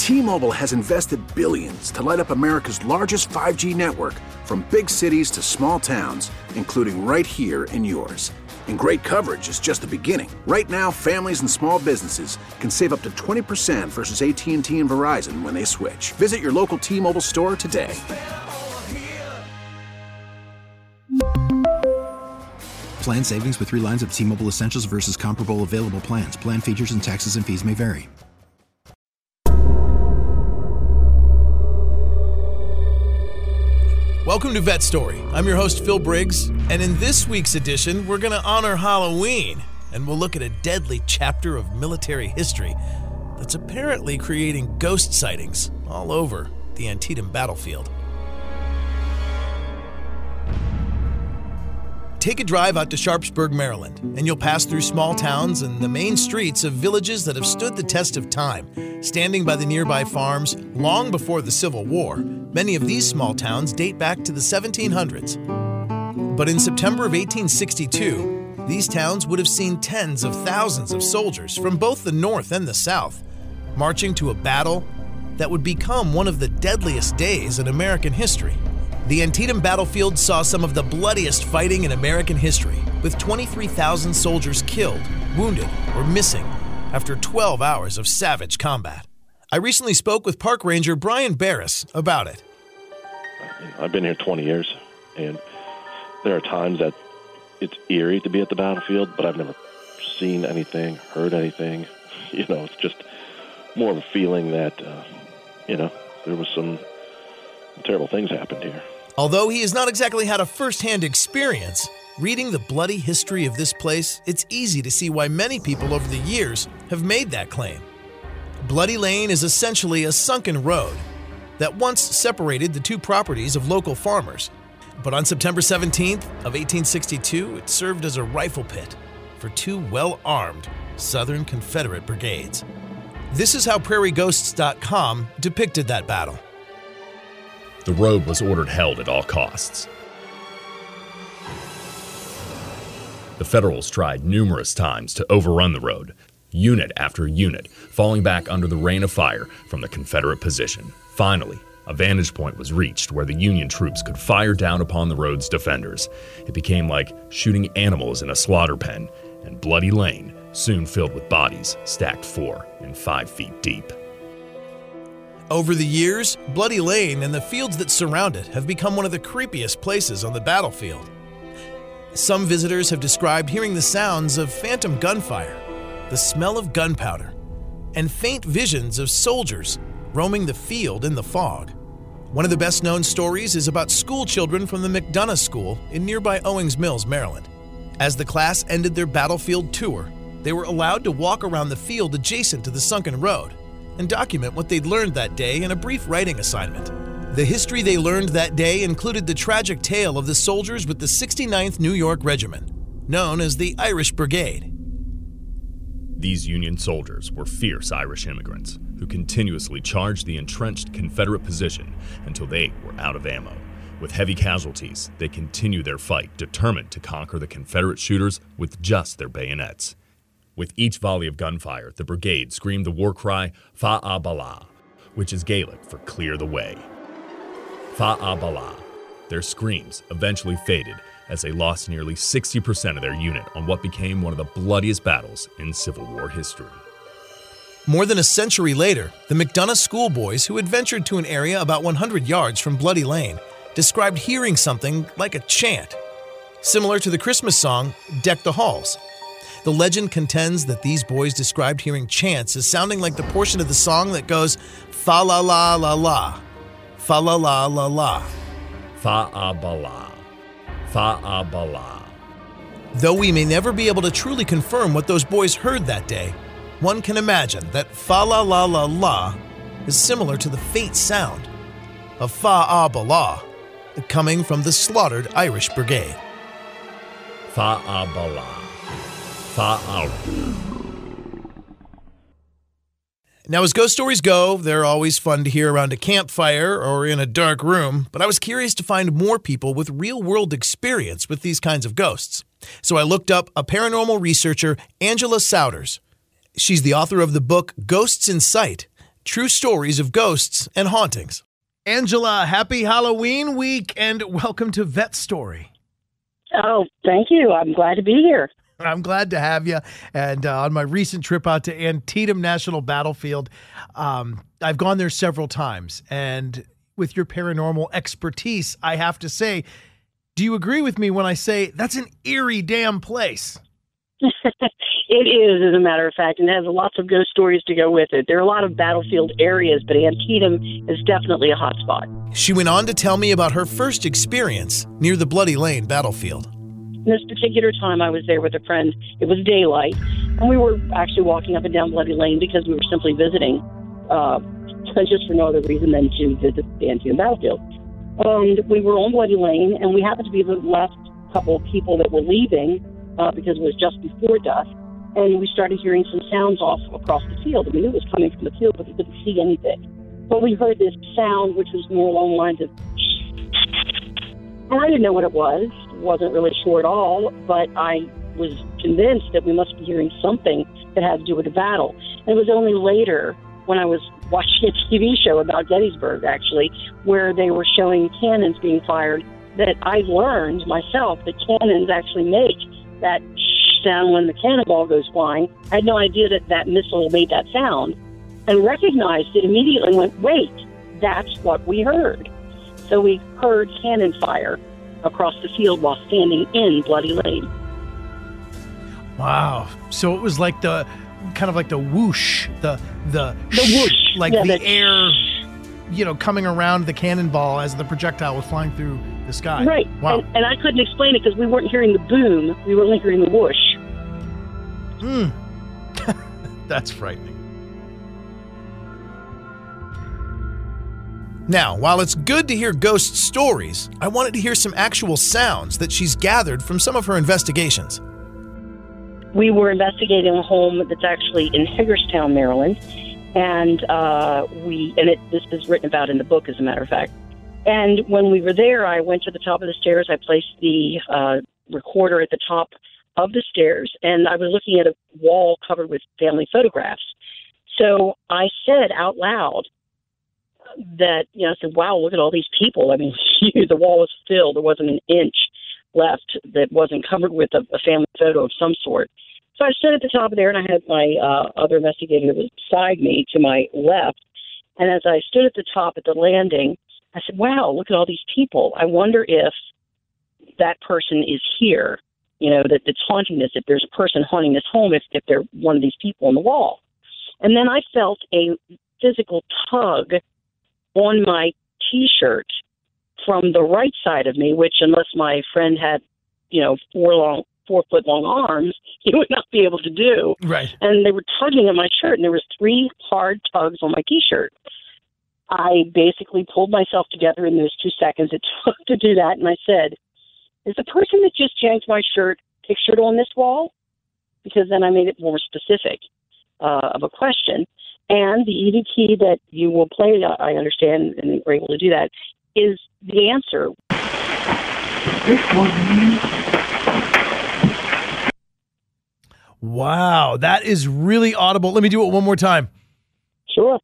T-Mobile has invested billions to light up America's largest 5G network, from big cities to small towns, including right here in yours. And great coverage is just the beginning. Right now, families and small businesses can save up to 20% versus AT&T and Verizon when they switch. Visit your local T-Mobile store today. Plan savings with 3 lines of T-Mobile Essentials versus comparable available plans. Plan features and taxes and fees may vary. Welcome to Vet Story. I'm your host, Phil Briggs, and in this week's edition, we're going to honor Halloween, and we'll look at a deadly chapter of military history that's apparently creating ghost sightings all over the Antietam battlefield. Take a drive out to Sharpsburg, Maryland, and you'll pass through small towns and the main streets of villages that have stood the test of time, standing by the nearby farms long before the Civil War. Many of these small towns date back to the 1700s. But in September of 1862, these towns would have seen tens of thousands of soldiers from both the North and the South marching to a battle that would become one of the deadliest days in American history. The Antietam battlefield saw some of the bloodiest fighting in American history, with 23,000 soldiers killed, wounded, or missing after 12 hours of savage combat. I recently spoke with Park Ranger Brian Barris about it. I've been here 20 years, and there are times that it's eerie to be at the battlefield, but I've never seen anything, heard anything. It's just more of a feeling that, there was some terrible things happened here. Although he has not exactly had a first-hand experience, reading the bloody history of this place, it's easy to see why many people over the years have made that claim. Bloody Lane is essentially a sunken road that once separated the two properties of local farmers. But on September 17th of 1862, it served as a rifle pit for 2 well-armed Southern Confederate brigades. This is how PrairieGhosts.com depicted that battle. The road was ordered held at all costs. The Federals tried numerous times to overrun the road, unit after unit, falling back under the rain of fire from the Confederate position. Finally, a vantage point was reached where the Union troops could fire down upon the road's defenders. It became like shooting animals in a slaughter pen, and Bloody Lane soon filled with bodies stacked 4 and 5 feet deep. Over the years, Bloody Lane and the fields that surround it have become one of the creepiest places on the battlefield. Some visitors have described hearing the sounds of phantom gunfire, the smell of gunpowder, and faint visions of soldiers roaming the field in the fog. One of the best-known stories is about school children from the McDonough School in nearby Owings Mills, Maryland. As the class ended their battlefield tour, they were allowed to walk around the field adjacent to the sunken road and document what they'd learned that day in a brief writing assignment. The history they learned that day included the tragic tale of the soldiers with the 69th New York Regiment, known as the Irish Brigade. These Union soldiers were fierce Irish immigrants who continuously charged the entrenched Confederate position until they were out of ammo. With heavy casualties, they continued their fight, determined to conquer the Confederate shooters with just their bayonets. With each volley of gunfire, the brigade screamed the war cry, Fa'a Bala, which is Gaelic for clear the way. Fa'a Bala. Their screams eventually faded as they lost nearly 60% of their unit on what became one of the bloodiest battles in Civil War history. More than a century later, the McDonough schoolboys who had ventured to an area about 100 yards from Bloody Lane described hearing something like a chant, similar to the Christmas song, Deck the Halls. The legend contends that these boys described hearing chants as sounding like the portion of the song that goes fa-la-la-la-la, fa-la-la-la-la, fa-a-ba-la, fa-a-ba-la. Though we may never be able to truly confirm what those boys heard that day, one can imagine that fa-la-la-la-la is similar to the faint sound of fa-a-ba-la coming from the slaughtered Irish Brigade. Fa-a-ba-la. Now, as ghost stories go, they're always fun to hear around a campfire or in a dark room, but I was curious to find more people with real-world experience with these kinds of ghosts. So I looked up a paranormal researcher, Angela Souders. She's the author of the book Ghosts in Sight, true stories of ghosts and hauntings. Angela, happy Halloween week and welcome to Vet Story. Oh, thank you. I'm glad to be here. I'm glad to have you. And on my recent trip out to Antietam National Battlefield, I've gone there several times. And with your paranormal expertise, I have to say, do you agree with me when I say that's an eerie damn place? It is, as a matter of fact, and it has lots of ghost stories to go with it. There are a lot of battlefield areas, but Antietam is definitely a hot spot. She went on to tell me about her first experience near the Bloody Lane battlefield. This particular time I was there with a friend, it was daylight, and we were actually walking up and down Bloody Lane because we were simply visiting, just for no other reason than to visit the Antietam battlefield. And we were on Bloody Lane, and we happened to be the last couple of people that were leaving because it was just before dusk, and we started hearing some sounds off across the field. We knew it was coming from the field, but we couldn't see anything. But we heard this sound, which was more along the lines of, and I didn't know what it was. Wasn't really sure at all, but I was convinced that we must be hearing something that had to do with the battle. And it was only later, when I was watching a TV show about Gettysburg, actually, where they were showing cannons being fired, that I learned myself that cannons actually make that sound when the cannonball goes flying. I had no idea that that missile made that sound, and recognized it immediately and went, wait, that's what we heard. So we heard cannon fire across the field while standing in Bloody Lane. Wow. So it was like the kind of like the whoosh, the whoosh, like yeah, the air, coming around the cannonball as the projectile was flying through the sky. Right. Wow. And I couldn't explain it because we weren't hearing the boom. We were only hearing the whoosh. That's frightening. Now, while it's good to hear ghost stories, I wanted to hear some actual sounds that she's gathered from some of her investigations. We were investigating a home that's actually in Hagerstown, Maryland, and this is written about in the book, as a matter of fact. And when we were there, I went to the top of the stairs. I placed the recorder at the top of the stairs, and I was looking at a wall covered with family photographs. So I said out loud that, I said, wow, look at all these people. I mean, the wall was filled. There wasn't an inch left that wasn't covered with a family photo of some sort. So I stood at the top of there, and I had my other investigator that was beside me to my left. And as I stood at the top at the landing, I said, wow, look at all these people. I wonder if that person is here, that's haunting this, if there's a person haunting this home, if they're one of these people on the wall. And then I felt a physical tug on my T-shirt from the right side of me, which, unless my friend had, 4-foot-long arms, he would not be able to do. Right. And they were tugging at my shirt, and there was 3 hard tugs on my T-shirt. I basically pulled myself together in those 2 seconds it took to do that, and I said, is the person that just yanked my shirt pictured on this wall? Because then I made it more specific of a question. And the easy key that you will play, I understand, and we're able to do that, is the answer. Wow, that is really audible. Let me do it one more time. Sure.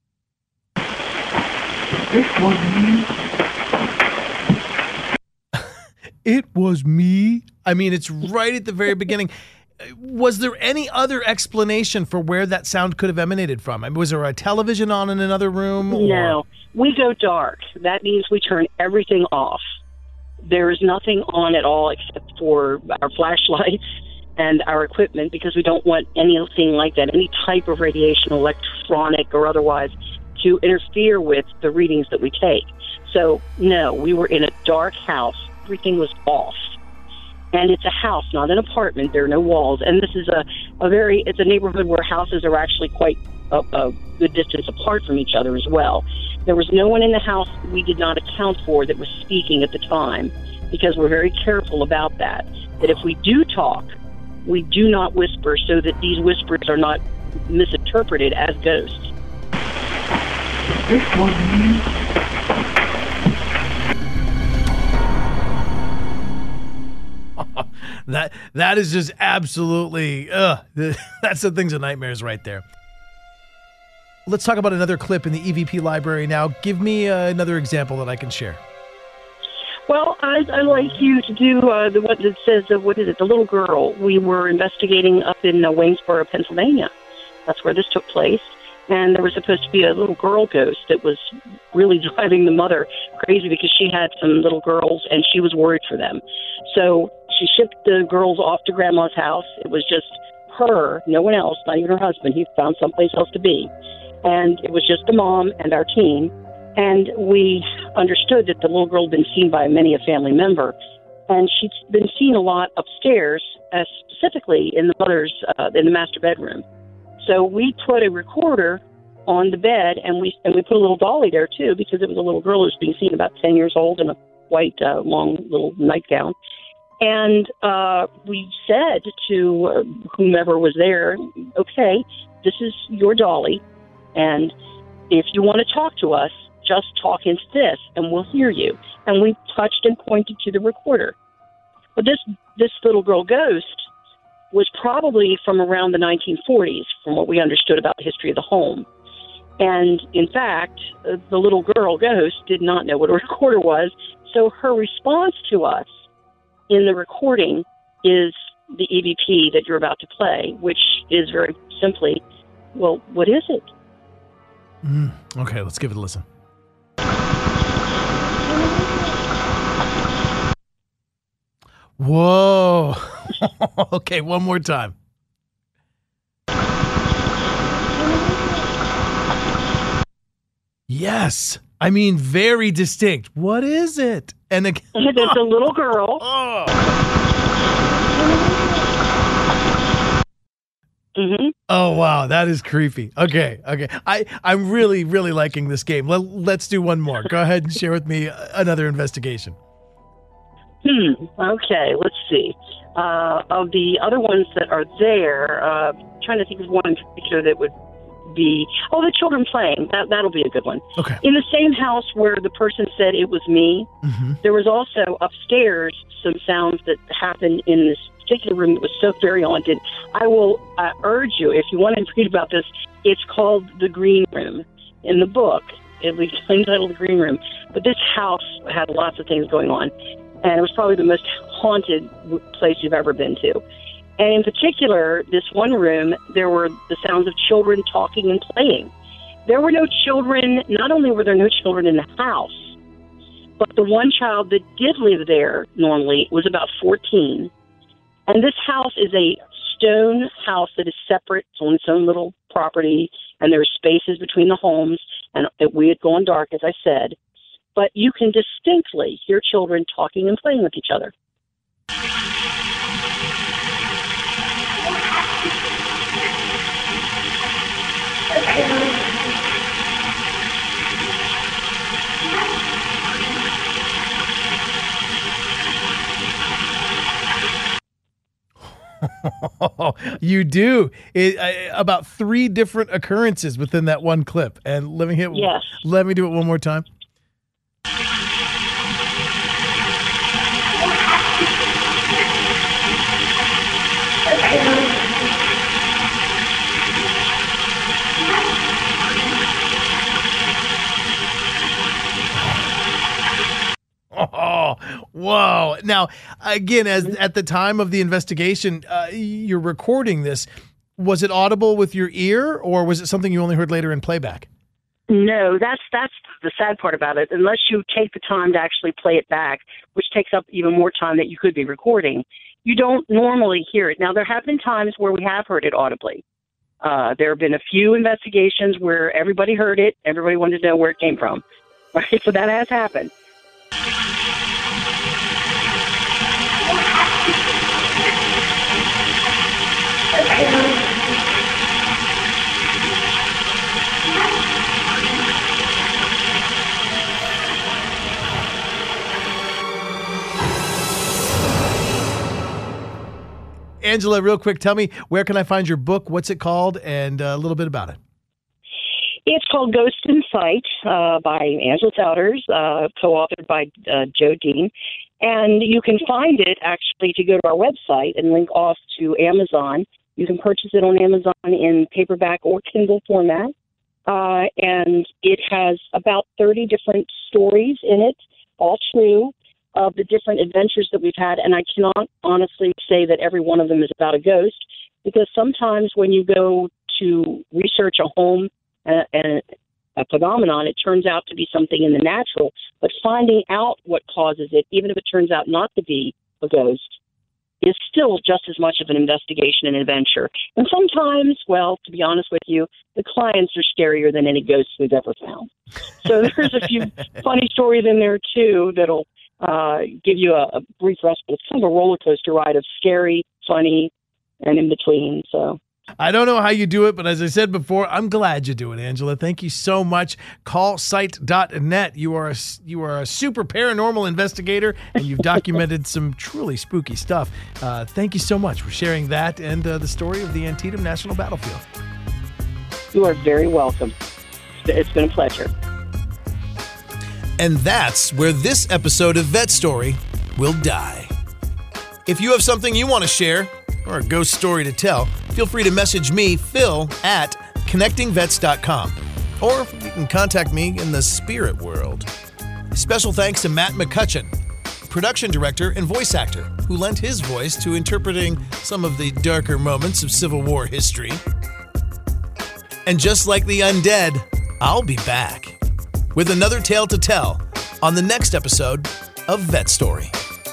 It was me. I mean, it's right at the very beginning. Was there any other explanation for where that sound could have emanated from? I mean, was there a television on in another room? No. We go dark. That means we turn everything off. There is nothing on at all except for our flashlights and our equipment, because we don't want anything like that, any type of radiation, electronic or otherwise, to interfere with the readings that we take. So, no, we were in a dark house. Everything was off. And it's a house, not an apartment. There are no walls. And this is it's a neighborhood where houses are actually quite a good distance apart from each other as well. There was no one in the house we did not account for that was speaking at the time, because we're very careful about that. That if we do talk, we do not whisper, so that these whispers are not misinterpreted as ghosts. That is just absolutely, that's the things of nightmares right there. let's talk about another clip in the EVP library now. Give me another example that I can share. Well, I'd like you to do the one that says, what is it, the little girl. We were investigating up in Waynesboro, Pennsylvania. That's where this took place. And there was supposed to be a little girl ghost that was really driving the mother crazy because she had some little girls and she was worried for them. So she shipped the girls off to Grandma's house. It was just her, no one else, not even her husband. He found someplace else to be. And it was just the mom and our team. And we understood that the little girl had been seen by many a family member. And she'd been seen a lot upstairs, specifically in the mother's, in the master bedroom. So we put a recorder on the bed, and we put a little dolly there, too, because it was a little girl who was being seen about 10 years old in a white, long little nightgown. And we said to whomever was there, okay, this is your dolly, and if you want to talk to us, just talk into this, and we'll hear you. And we touched and pointed to the recorder. But this little girl ghost was probably from around the 1940s, from what we understood about the history of the home. And, in fact, the little girl ghost did not know what a recorder was, so her response to us in the recording is the EVP that you're about to play, which is very simply, well, what is it? Okay, let's give it a listen. Whoa. Okay, one more time. Yes. I mean, very distinct. What is it? And again, it's a little girl. Oh. Mm-hmm. Oh, wow. That is creepy. Okay. I'm really, really liking this game. Let's do one more. Go ahead and share with me another investigation. Okay, let's see. Of the other ones that are there, trying to think of one in particular that would be, the children playing. That'll be a good one. Okay. In the same house where the person said it was me, there was also upstairs some sounds that happened in this particular room that was so very haunted. I will urge you, if you want to read about this, it's called The Green Room in the book. It was entitled The Green Room. But this house had lots of things going on. And it was probably the most haunted place you've ever been to. And in particular, this one room, there were the sounds of children talking and playing. There were no children. Not only were there no children in the house, but the one child that did live there normally was about 14. And this house is a stone house that is separate. It's on its own little property, and there are spaces between the homes. And we had gone dark, as I said. But you can distinctly hear children talking and playing with each other. You do. About 3 different occurrences within that one clip. And let me do it one more time. Oh, whoa. Now, again, at the time of the investigation, you're recording this. Was it audible with your ear, or was it something you only heard later in playback? No, that's the sad part about it. Unless you take the time to actually play it back, which takes up even more time that you could be recording, you don't normally hear it. Now, there have been times where we have heard it audibly. There have been a few investigations where everybody heard it. Everybody wanted to know where it came from. Right? So that has happened. Angela, real quick, tell me, where can I find your book? What's it called? And a little bit about it. It's called Ghost in Sight by Angela Souders, co-authored by Joe Dean. And you can find it, actually, if you go to our website and link off to Amazon. You can purchase it on Amazon in paperback or Kindle format. and it has about 30 different stories in it, all true, of the different adventures that we've had. And I cannot honestly say that every one of them is about a ghost, because sometimes when you go to research a home and a phenomenon, it turns out to be something in the natural. But finding out what causes it, even if it turns out not to be a ghost, is still just as much of an investigation and adventure. And sometimes, well, to be honest with you, the clients are scarier than any ghosts we've ever found. So there's a few funny stories in there, too, that'll give you a brief respite. It's kind of a roller coaster ride of scary, funny, and in between. So I don't know how you do it, but as I said before, I'm glad you do it, Angela. Thank you so much. Callsite.net. You are a super paranormal investigator, and you've documented some truly spooky stuff. Thank you so much for sharing that and the story of the Antietam National Battlefield. You are very welcome. It's been a pleasure. And that's where this episode of Vet Story will die. If you have something you want to share or a ghost story to tell, feel free to message me, Phil, at connectingvets.com. Or you can contact me in the spirit world. Special thanks to Matt McCutcheon, production director and voice actor, who lent his voice to interpreting some of the darker moments of Civil War history. And just like the undead, I'll be back with another tale to tell on the next episode of Vet Story.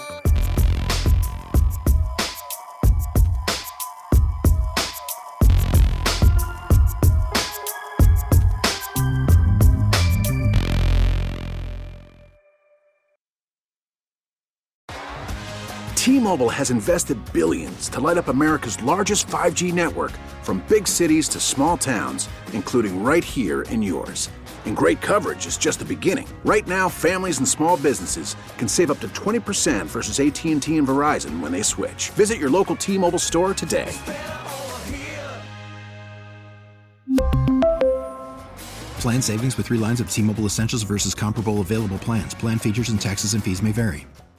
T-Mobile has invested billions to light up America's largest 5G network, from big cities to small towns, including right here in yours. And great coverage is just the beginning. Right now, families and small businesses can save up to 20% versus AT&T and Verizon when they switch. Visit your local T-Mobile store today. Plan savings with 3 lines of T-Mobile Essentials versus comparable available plans. Plan features and taxes and fees may vary.